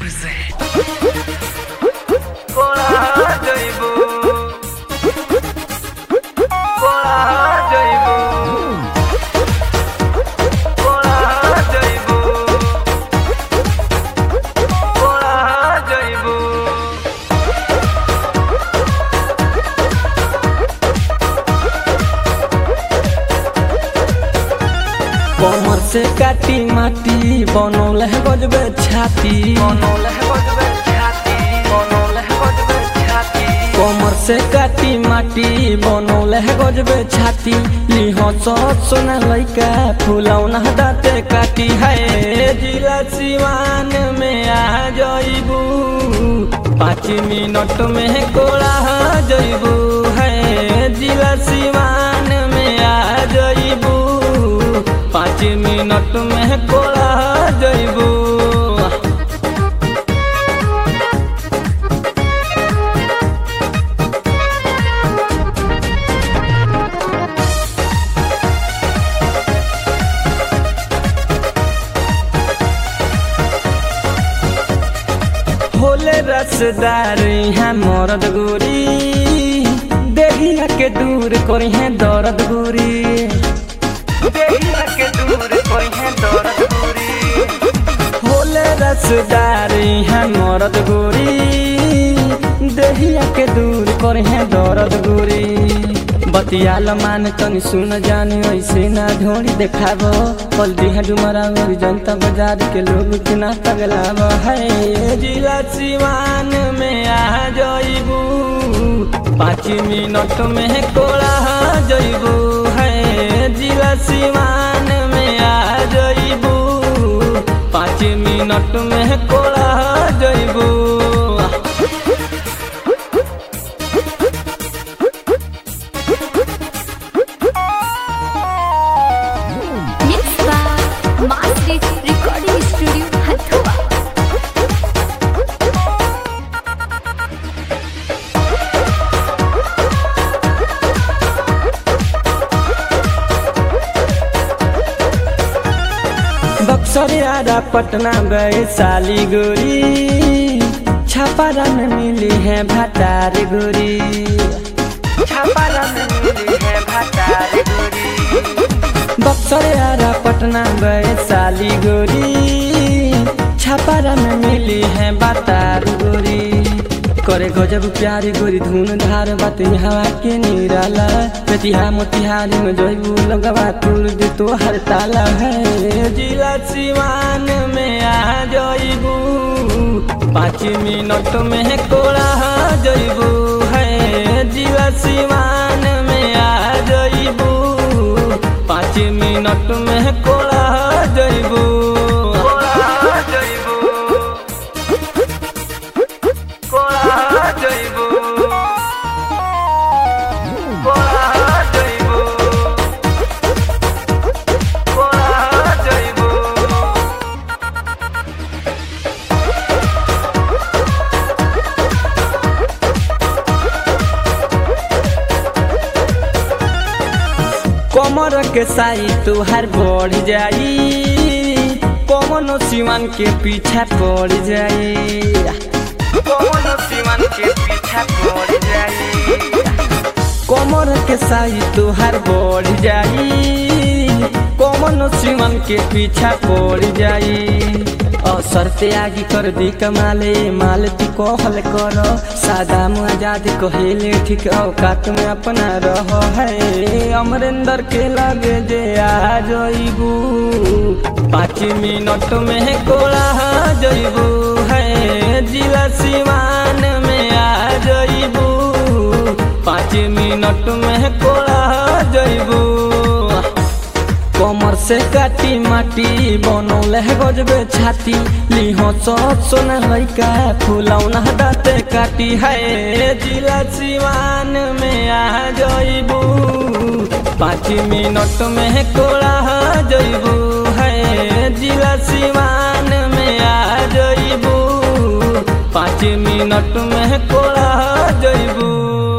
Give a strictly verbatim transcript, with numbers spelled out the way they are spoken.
present. कोला जइबू कोला जइबू कोला जइबू कोला जइबू कमर से काटी माटी बनौल है गजबे छाती बनौल है गजबे छाती बनौल है गजबे छाती कमर से काटी माटी बनौल है गजबे छाती लिह सत सोना लइका फुलौना दाते काटी है जिला सिवान में आ जइबू पाँच मिनट में कोड़ा जइबू है जिला सिवान में आ जइबू पाँच मिनट में कोड़ा जइबू होले रसदार यहाँ मरद गोरी देहिया के दूर करी है दर्द गोरी देहिया के दूर कोई है दर्द दूरी होले रसदार यहाँ मरद गोरी देहिया के दूर करी है दर्द गोरी बतियाल मान तनी सुन जाने ऐसे ना ढोड़ी देखाब पल दिहा डुमरा जनता बाजार के लोग किना तगलाब है जिला सिवान में आ जइबू पाँच मिनट में कोड़ा जइबू है जिला सिवान में आ जइबू पाँच मिनट में कोड़ा जइबू Mixed by Master Recording Studio, Hathua. Buxar यारा पटना गए साली गोरी छापारा में मिली है भटार गोरी छापारा में मिली है भटार गोरी बक्सर यारा पटना गए साली गोरी छापारा में मिली है भटार गोरी करे गजब प्यारी गोरी धुन धार बात हवा के निराला प्रतिहा मोतिहारी में जइबू लगवा तुर दे तो हर ताला है जिला सिवान में आ जइबू पाँच मिनट में कोड़ा जइबू है जिला सिवान में आ जइबू पाँच मिनट में कोड़ा जइबू कोला जइबू कोला जइबू कोला जइबू कोला जइबू कमर के साई तुहार बढ़ जाई कमनो सिवान के पीछा पड़ जाई कौन सीमन के पीछा पड़ जाई कमर के साई तुहार बढ़ जाई कमनो सिवान के पीछा पड़ जाई असर ते आगे कर दी कमाले माल ती कहल कर सादा आजाद कहेले ठीक औकात में अपना रह है अमरेंद्र के लगे जे आ जइबू पाँच मिनट में कोड़ा जइबू है जिला सिवान में आ जइबू पाँच मिनट में कोड़ा जइबू कमर से काटी माटी बनौल है गजबे छाती लिह सत सोना लइका फुलौना दाते काटी है जिला सिवान में आ जइबू पाँच मिनट में कोड़ा जइबू है जिला सिवान में आ जइबू पाँच मिनट में कोड़ा जइबू।